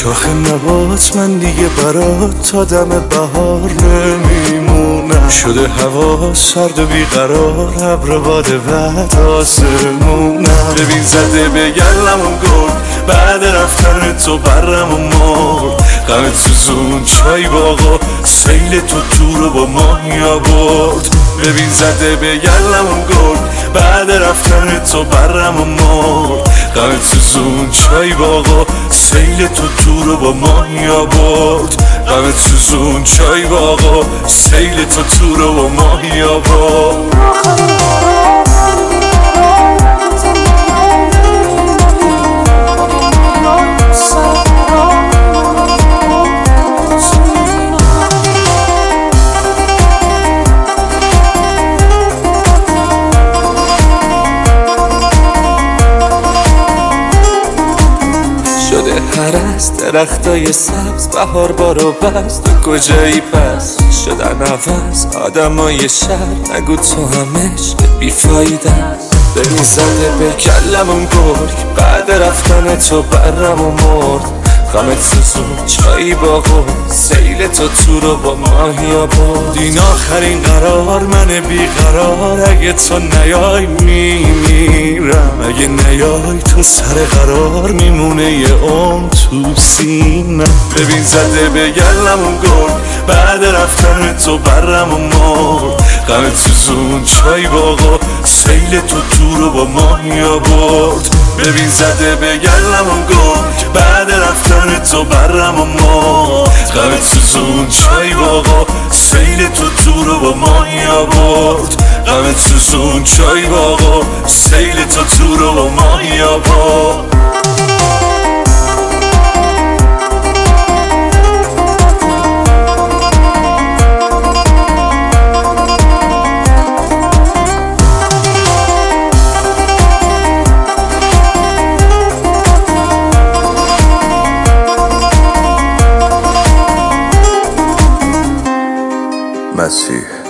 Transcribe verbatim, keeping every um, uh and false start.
شاخ نبات من دیگه برات تا دم بهار نمیمونم. شده هوا سرد و بیقرار، ابر باد بعد آسمونم. ببین زده به گلمون گل، بعد رفتن تو برم و مرد. غمت سوزون چای باغا، سیل تو تو رو با ماهی آورد. ببین زده به گلمون گل، بعد رفتن تو برم و مرد. غمت سوزون چای باغا، سیل تو تو رو با ماهی آورد. غمت سوزون چای باغا، سیل تو تو رو با ماهی آورد. شده هرست درختای سبز، بهار بارو بست. تو کجایی پس؟ شدن عوض آدمای شهر، نگو تو هم عشق بیفایده است. ببین زده به کلمون گرگ، بعد رفتن تو برم و مرد. غمت سوزون چایی باغو، سیل تو تو رو با ماهی آورد. این آخرین قرار من بیقرار، اگه تو نیای میمیرم. اگه نیای تو سر قرار میمونه یه عمر تو سینم. ببین زده به گلمون گل، بعد رفتن تو برم و مرد. غمت سوزون چای باغا، سیل تو تو رو با ماهی آورد. ببین زده به گلمون گل، بعد رفتن تو برم و مرد. غمت سوزون چای باغا، سیل تو تو رو با ماهی آورد. غمت سوزون چای باغا، سیل تو تو رو با ماهی آورد. مسیح